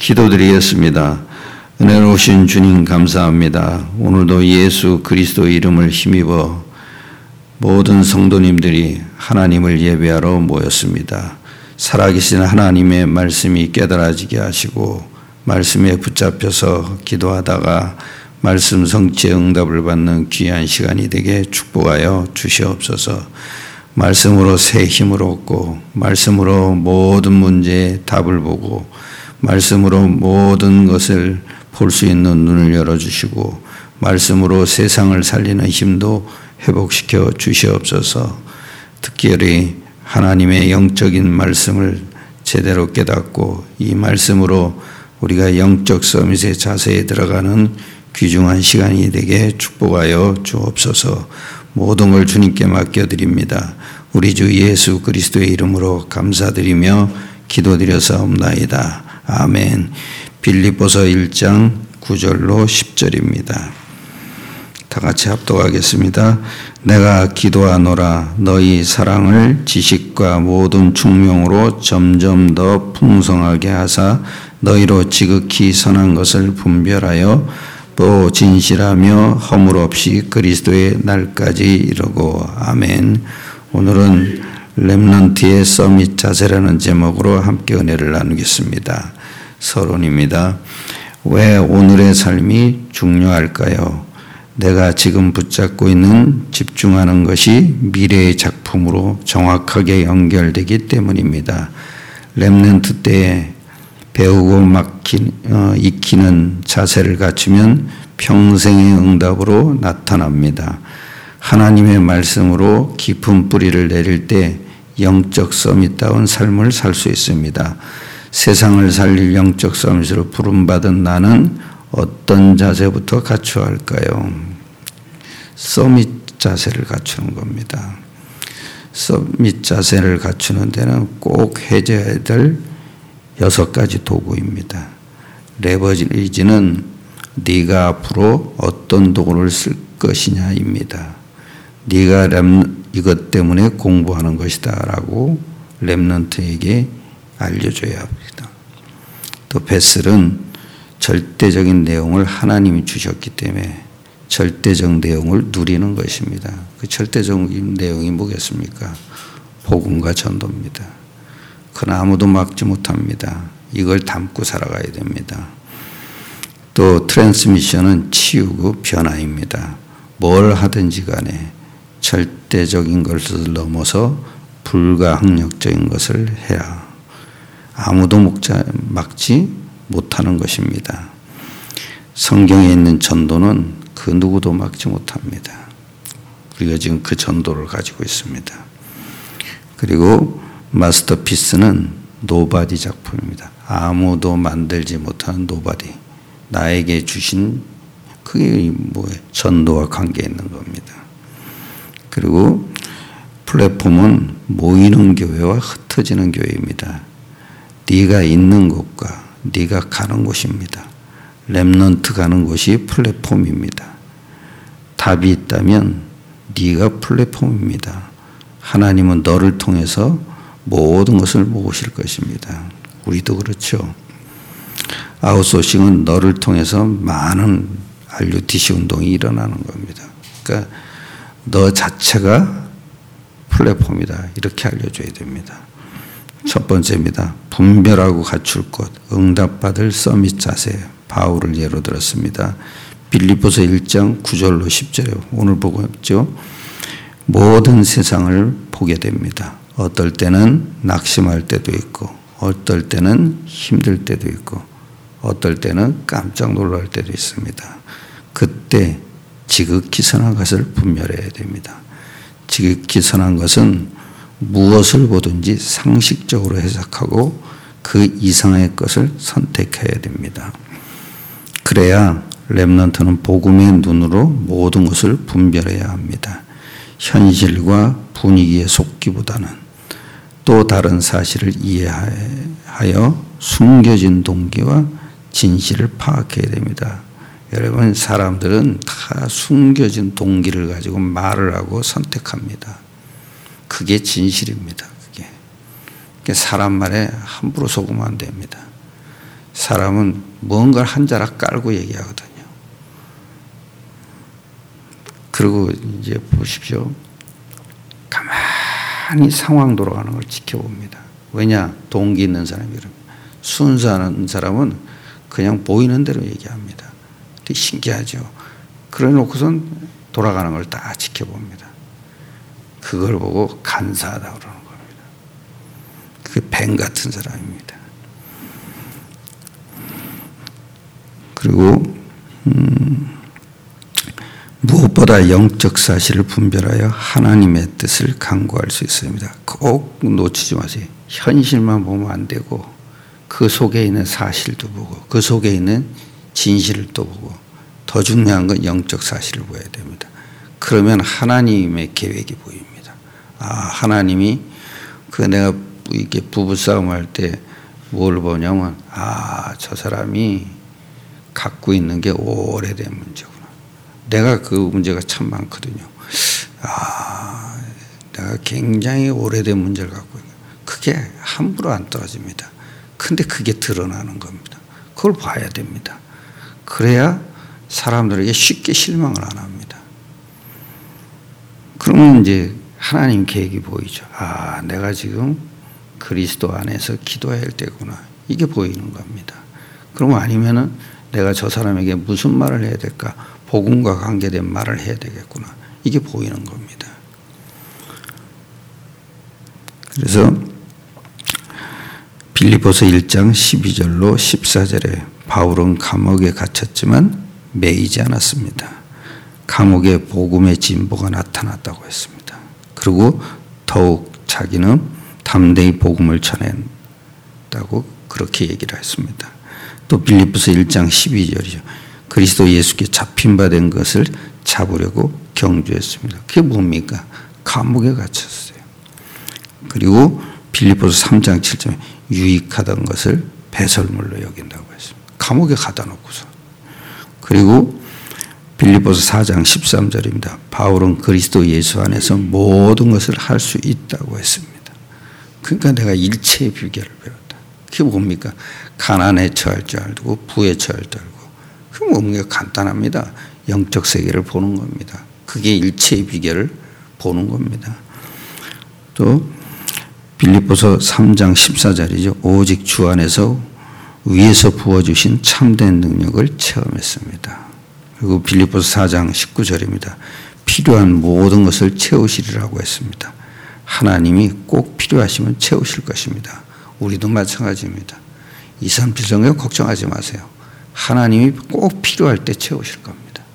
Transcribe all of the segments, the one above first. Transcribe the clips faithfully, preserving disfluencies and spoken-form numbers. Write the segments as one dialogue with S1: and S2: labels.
S1: 기도드리겠습니다. 은혜로우신 주님 감사합니다. 오늘도 예수 그리스도 이름을 힘입어 모든 성도님들이 하나님을 예배하러 모였습니다. 살아계신 하나님의 말씀이 깨달아지게 하시고 말씀에 붙잡혀서 기도하다가 말씀 성취의 응답을 받는 귀한 시간이 되게 축복하여 주시옵소서. 말씀으로 새 힘을 얻고 말씀으로 모든 문제에 답을 보고 말씀으로 모든 것을 볼 수 있는 눈을 열어주시고 말씀으로 세상을 살리는 힘도 회복시켜 주시옵소서. 특별히 하나님의 영적인 말씀을 제대로 깨닫고 이 말씀으로 우리가 영적 서밋의 자세에 들어가는 귀중한 시간이 되게 축복하여 주옵소서. 모든 걸 주님께 맡겨드립니다. 우리 주 예수 그리스도의 이름으로 감사드리며 기도드려사옵나이다. 아멘. 빌립보서 일 장 구 절로 십 절입니다. 다 같이 합독하겠습니다. 내가 기도하노라. 너희 사랑을 지식과 모든 충명으로 점점 더 풍성하게 하사 너희로 지극히 선한 것을 분별하여 또 진실하며 허물 없이 그리스도의 날까지 이르고. 아멘. 오늘은 렘넌트의 서밋 자세라는 제목으로 함께 은혜를 나누겠습니다. 서론입니다. 왜 오늘의 삶이 중요할까요? 내가 지금 붙잡고 있는 집중하는 것이 미래의 작품으로 정확하게 연결되기 때문입니다. 렘넌트 때에 배우고 막히, 어, 익히는 자세를 갖추면 평생의 응답으로 나타납니다. 하나님의 말씀으로 깊은 뿌리를 내릴 때 영적 서밋다운 삶을 살 수 있습니다. 세상을 살릴 영적 서밋으로 부름받은 나는 어떤 자세부터 갖춰야 할까요? 서밋 자세를 갖추는 겁니다. 서밋 자세를 갖추는 데는 꼭 해줘야 될 여섯 가지 도구입니다. 레버리지는 네가 앞으로 어떤 도구를 쓸 것이냐입니다. 네가 렘, 이것 때문에 공부하는 것이다 라고 렘넌트에게 알려줘야 합니다. 또 베슬은 절대적인 내용을 하나님이 주셨기 때문에 절대적 내용을 누리는 것입니다. 그 절대적인 내용이 뭐겠습니까? 복음과 전도입니다. 그건 아무도 막지 못합니다. 이걸 담고 살아가야 됩니다. 또 트랜스미션은 치유고 변화입니다. 뭘 하든지 간에 절대적인 것을 넘어서 불가항력적인 것을 해야 아무도 목자, 막지 못하는 것입니다. 성경에 있는 전도는 그 누구도 막지 못합니다. 우리가 지금 그 전도를 가지고 있습니다. 그리고 마스터피스는 노바디 작품입니다. 아무도 만들지 못하는 노바디. 나에게 주신 그게 뭐예요? 전도와 관계 있는 겁니다. 그리고 플랫폼은 모이는 교회와 흩어지는 교회입니다. 네가 있는 곳과 네가 가는 곳입니다. 렘넌트 가는 곳이 플랫폼입니다. 답이 있다면 네가 플랫폼입니다. 하나님은 너를 통해서 모든 것을 모으실 것입니다. 우리도 그렇죠. 아웃소싱은 너를 통해서 많은 알유티씨 운동이 일어나는 겁니다. 그러니까 너 자체가 플랫폼이다. 이렇게 알려줘야 됩니다. 첫 번째입니다. 분별하고 갖출 것, 응답받을 서밋 자세. 바울을 예로 들었습니다. 빌립보서 일 장 구 절로 십 절에 오늘 보고 있죠. 모든 세상을 보게 됩니다. 어떨 때는 낙심할 때도 있고 어떨 때는 힘들 때도 있고 어떨 때는 깜짝 놀랄 때도 있습니다. 그때 지극히 선한 것을 분별해야 됩니다. 지극히 선한 것은 무엇을 보든지 상식적으로 해석하고 그 이상의 것을 선택해야 됩니다. 그래야 렘넌트는 복음의 눈으로 모든 것을 분별해야 합니다. 현실과 분위기에 속기보다는 또 다른 사실을 이해하여 숨겨진 동기와 진실을 파악해야 됩니다. 여러분, 사람들은 다 숨겨진 동기를 가지고 말을 하고 선택합니다. 그게 진실입니다. 그게 사람 말에 함부로 속으면 안 됩니다. 사람은 뭔가를 한 자락 깔고 얘기하거든요. 그리고 이제 보십시오. 가만히 상황 돌아가는 걸 지켜봅니다. 왜냐? 동기 있는 사람이 그럽니다. 순수한 사람은 그냥 보이는 대로 얘기합니다. 되게 신기하죠. 그래 놓고선 돌아가는 걸 다 지켜봅니다. 그걸 보고 간사하다고 그러는 겁니다. 그게 뱀 같은 사람입니다. 그리고 음, 무엇보다 영적 사실을 분별하여 하나님의 뜻을 간구할 수 있습니다. 꼭 놓치지 마세요. 현실만 보면 안 되고 그 속에 있는 사실도 보고 그 속에 있는 진실을 또 보고 더 중요한 건 영적 사실을 보아야 됩니다. 그러면 하나님의 계획이 보입니다. 아, 하나님이 그 내가 이렇게 부부싸움 할 때 뭘 보냐면 아, 저 사람이 갖고 있는 게 오래된 문제구나. 내가 그 문제가 참 많거든요. 아, 내가 굉장히 오래된 문제를 갖고 있는. 그게 함부로 안 떨어집니다. 근데 그게 드러나는 겁니다. 그걸 봐야 됩니다. 그래야 사람들에게 쉽게 실망을 안 합니다. 그러면 이제 하나님 계획이 보이죠. 아, 내가 지금 그리스도 안에서 기도해야 할 때구나. 이게 보이는 겁니다. 그럼 아니면은 내가 저 사람에게 무슨 말을 해야 될까? 복음과 관계된 말을 해야 되겠구나. 이게 보이는 겁니다. 그래서 빌립보서 일 장 십이 절로 십사 절에 바울은 감옥에 갇혔지만 매이지 않았습니다. 감옥에 복음의 진보가 나타났다고 했습니다. 그리고 더욱 자기는 담대히 복음을 전했다고 그렇게 얘기를 했습니다. 또 빌립보서 일 장 십이 절이죠. 그리스도 예수께 잡힌 바 된 것을 잡으려고 경주했습니다. 그게 뭡니까? 감옥에 갇혔어요. 그리고 빌립보서 삼 장 칠 절에 유익하던 것을 배설물로 여긴다고 했습니다. 감옥에 가다 놓고서. 그리고 빌립보서 사 장 십삼 절입니다. 바울은 그리스도 예수 안에서 모든 것을 할 수 있다고 했습니다. 그러니까 내가 일체의 비결을 배웠다. 그게 뭡니까? 가난에 처할 줄 알고 부에 처할 줄 알고. 그게 뭡니까? 간단합니다. 영적 세계를 보는 겁니다. 그게 일체의 비결을 보는 겁니다. 또 빌립보서 삼 장 십사 절이죠. 오직 주 안에서 위에서 부어주신 참된 능력을 체험했습니다. 그리고 빌립보서 사 장 십구 절입니다. 필요한 모든 것을 채우시리라고 했습니다. 하나님이 꼭 필요하시면 채우실 것입니다. 우리도 마찬가지입니다. 이삼칠성경 걱정하지 마세요. 하나님이 꼭 필요할 때 채우실 겁니다.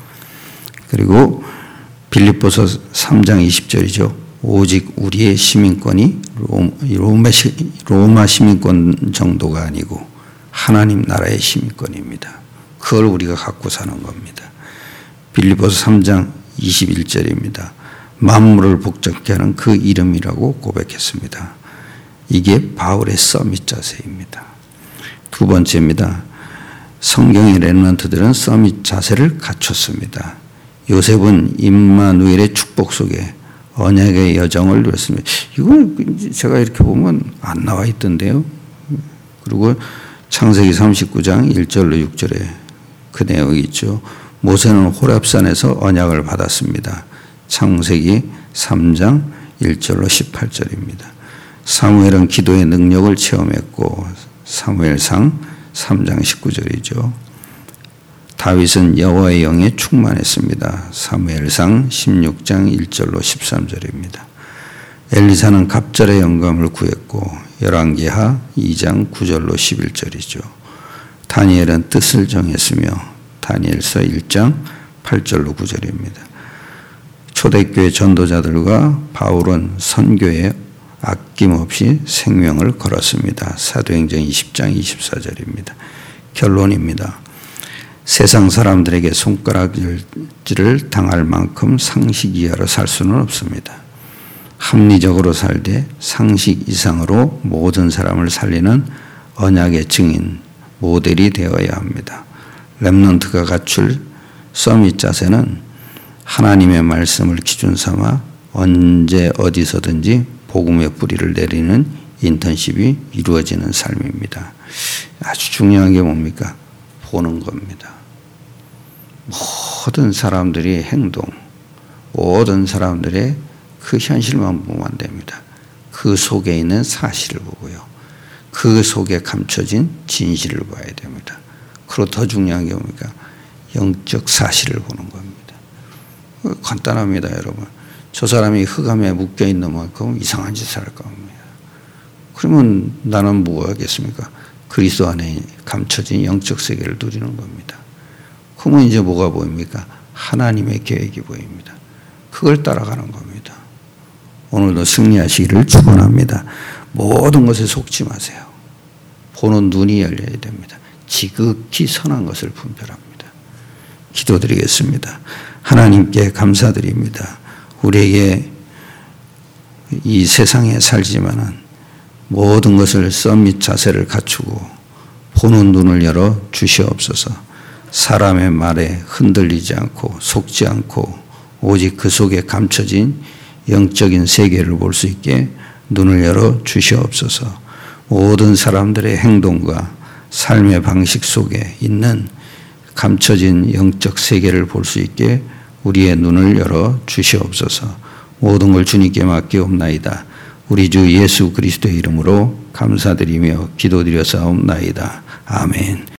S1: 그리고 빌립보서 삼 장 이십 절이죠. 오직 우리의 시민권이 로마, 로마 시민권 정도가 아니고 하나님 나라의 시민권입니다. 그걸 우리가 갖고 사는 겁니다. 빌립보서 삼 장 이십일 절입니다. 만물을 복잡케 하는 그 이름이라고 고백했습니다. 이게 바울의 서밋 자세입니다. 두 번째입니다. 성경의 렘넌트들은 서밋 자세를 갖췄습니다. 요셉은 임마누엘의 축복 속에 언약의 여정을 누렸습니다. 이건 제가 이렇게 보면 안 나와 있던데요. 그리고 창세기 삼십구 장 일 절로 육 절에 그 내용이 있죠. 모세는 호렙산에서 언약을 받았습니다. 창세기 삼 장 일 절로 십팔 절입니다. 사무엘은 기도의 능력을 체험했고 사무엘상 삼 장 십구 절이죠. 다윗은 여호와의 영에 충만했습니다. 사무엘상 십육 장 일 절로 십삼 절입니다. 엘리사는 갑절의 영감을 구했고 열왕기하 이 장 구 절로 십일 절이죠. 다니엘은 뜻을 정했으며 다니엘서 일 장 팔 절로 구 절입니다. 초대교회 전도자들과 바울은 선교에 아낌없이 생명을 걸었습니다. 사도행전 이십 장 이십사 절입니다. 결론입니다. 세상 사람들에게 손가락질을 당할 만큼 상식 이하로 살 수는 없습니다. 합리적으로 살되 상식 이상으로 모든 사람을 살리는 언약의 증인, 모델이 되어야 합니다. 렘넌트가 갖출 서밋 자세는 하나님의 말씀을 기준 삼아 언제 어디서든지 복음의 뿌리를 내리는 인턴십이 이루어지는 삶입니다. 아주 중요한 게 뭡니까? 보는 겁니다. 모든 사람들의 행동, 모든 사람들의 그 현실만 보면 안 됩니다. 그 속에 있는 사실을 보고요. 그 속에 감춰진 진실을 봐야 됩니다. 그리고 더 중요한 게 뭡니까? 영적 사실을 보는 겁니다. 간단합니다, 여러분. 저 사람이 흑암에 묶여있는 만큼 이상한 짓을 할 겁니다. 그러면 나는 뭐 하겠습니까? 그리스도 안에 감춰진 영적 세계를 누리는 겁니다. 그러면 이제 뭐가 보입니까? 하나님의 계획이 보입니다. 그걸 따라가는 겁니다. 오늘도 승리하시기를 축원합니다. 모든 것에 속지 마세요. 보는 눈이 열려야 됩니다. 지극히 선한 것을 분별합니다. 기도드리겠습니다. 하나님께 감사드립니다. 우리에게 이 세상에 살지만은 모든 것을 썸밋 자세를 갖추고 보는 눈을 열어 주시옵소서. 사람의 말에 흔들리지 않고 속지 않고 오직 그 속에 감춰진 영적인 세계를 볼 수 있게 눈을 열어 주시옵소서. 모든 사람들의 행동과 삶의 방식 속에 있는 감춰진 영적 세계를 볼 수 있게 우리의 눈을 열어 주시옵소서. 모든 걸 주님께 맡기옵나이다. 우리 주 예수 그리스도의 이름으로 감사드리며 기도드려사옵나이다. 아멘.